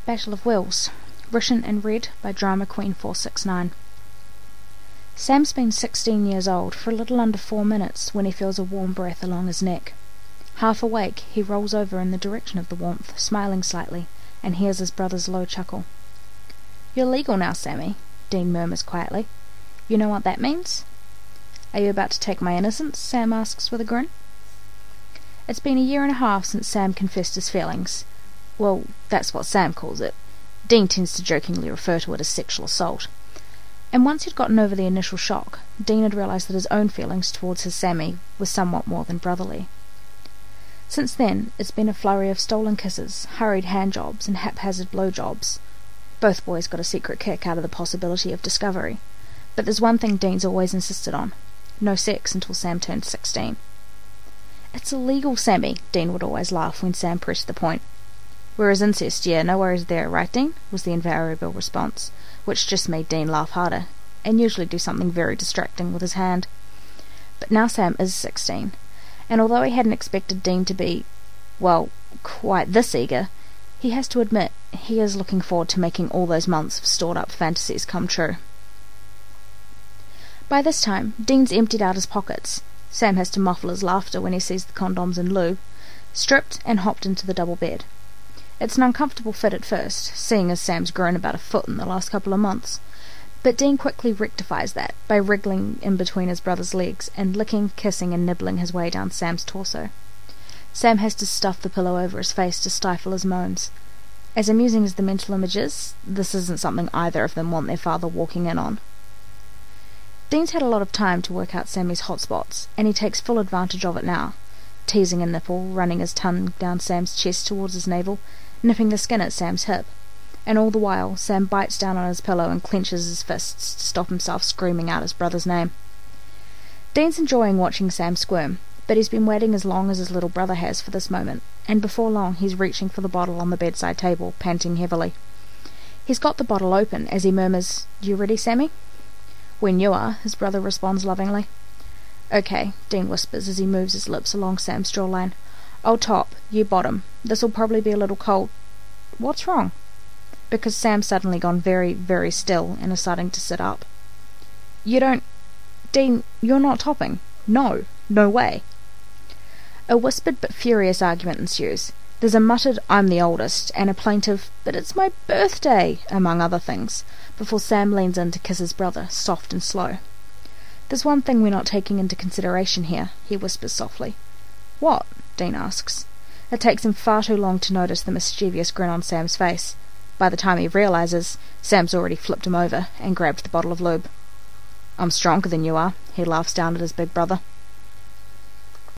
Battle of Wills, written and read by Drama Queen 469. Sam's been 16 years old for a little under 4 minutes when he feels a warm breath along his neck. Half awake, he rolls over in the direction of the warmth, smiling slightly, and hears his brother's low chuckle. "You're legal now, Sammy," Dean murmurs quietly. "You know what that means?" "Are you about to take my innocence?" Sam asks with a grin. It's been a year and a half since Sam confessed his feelings. Well, that's what Sam calls it. Dean tends to jokingly refer to it as sexual assault. And once he'd gotten over the initial shock, Dean had realised that his own feelings towards his Sammy were somewhat more than brotherly. Since then, it's been a flurry of stolen kisses, hurried handjobs, and haphazard blowjobs. Both boys got a secret kick out of the possibility of discovery. But there's one thing Dean's always insisted on: no sex until Sam turned 16. "It's illegal, Sammy," Dean would always laugh when Sam pressed the point. "Whereas incest, yeah, no worries there, right, Dean?" was the invariable response, which just made Dean laugh harder, and usually do something very distracting with his hand. But now Sam is 16, and although he hadn't expected Dean to be, well, quite this eager, he has to admit he is looking forward to making all those months of stored-up fantasies come true. By this time, Dean's emptied out his pockets. Sam has to muffle his laughter when he sees the condoms and lube, stripped and hopped into the double bed. It's an uncomfortable fit at first, seeing as Sam's grown about a foot in the last couple of months, but Dean quickly rectifies that by wriggling in between his brother's legs and licking, kissing and nibbling his way down Sam's torso. Sam has to stuff the pillow over his face to stifle his moans. As amusing as the mental image is, this isn't something either of them want their father walking in on. Dean's had a lot of time to work out Sammy's hot spots, and he takes full advantage of it now, teasing a nipple, running his tongue down Sam's chest towards his navel, nipping the skin at Sam's hip, and all the while Sam bites down on his pillow and clenches his fists to stop himself screaming out his brother's name. Dean's enjoying watching Sam squirm, but he's been waiting as long as his little brother has for this moment, and before long he's reaching for the bottle on the bedside table, panting heavily. He's got the bottle open as he murmurs, "You ready, Sammy?" "When you are," his brother responds lovingly. "Okay," Dean whispers as he moves his lips along Sam's jawline. "I'll top, you bottom. This'll probably be a little cold." "What's wrong?" Because Sam's suddenly gone very, very still and is starting to sit up. "You don't... Dean, you're not topping. No. No way." A whispered but furious argument ensues. There's a muttered "I'm the oldest" and a plaintive "but it's my birthday," among other things, before Sam leans in to kiss his brother, soft and slow. "There's one thing we're not taking into consideration here," he whispers softly. "What?" Dean asks. It takes him far too long to notice the mischievous grin on Sam's face. By the time he realizes, Sam's already flipped him over and grabbed the bottle of lube. "I'm stronger than you are," he laughs down at his big brother.